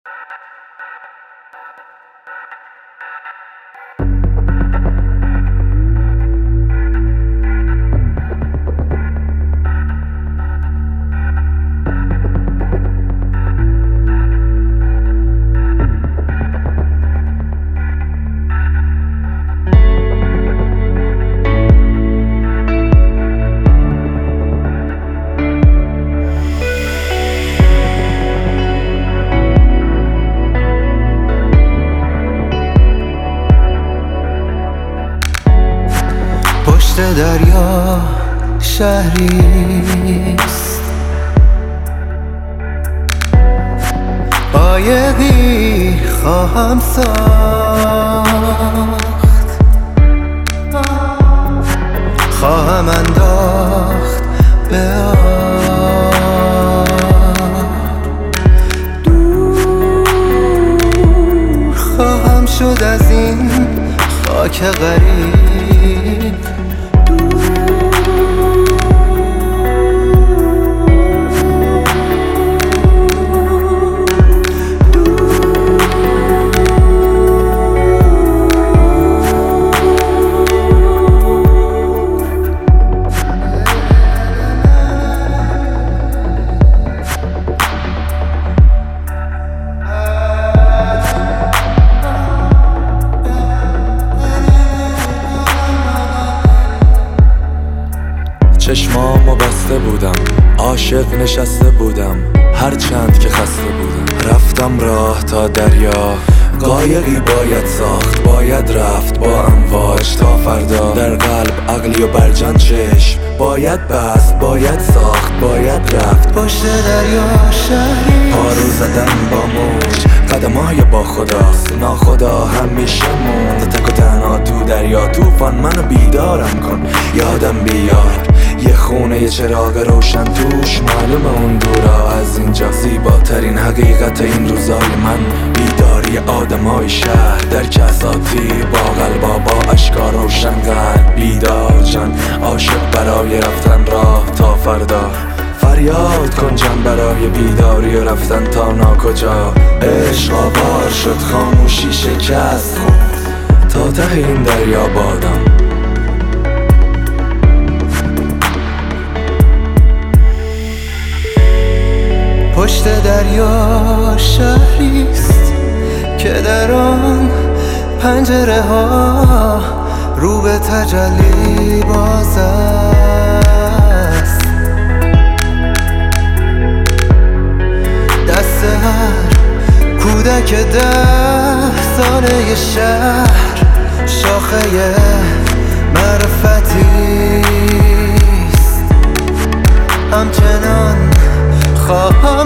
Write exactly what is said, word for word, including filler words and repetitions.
پشت دریا شهریست، قایقی خواهم ساخت، خواهم انداخت به آب، دور خواهم شد از این خاک غریب. چشمامو بسته بودم، عاشق نشسته بودم، هرچند که خسته بودم. رفتم راه تا دریا، قایقی باید ساخت، باید رفت با امواج تا فردا. در قلب عقلی و برجان چشم، باید بست، باید ساخت، باید رفت. پشت دریا شهری، پارو زدن با موج، قدمای با خداست، ناخدا همیشه موند. تک و تنها تو دریا توفان، منو بیدارم کن، یادم بیار یه خونه یه چراغ روشن توش. معلومه اون دورا از اینجا زیباترین حقیقت این روزای من. بیداری آدمای شهر در کساتی، با قلبا با اشکا روشن قلب بیدار جان. عاشق برای رفتن راه تا فردا، فریاد کن جان برای بیداری و رفتن تا ناکجا. عشق آوار شد، خاموشی شکست خورد، تا ته این دریا بادم. پشت دریا شهریست که در آن پنجره ها رو به تجلی باز است. دست هر کودک ده ساله شهر شاخه معرفتیست. همچنان خواهم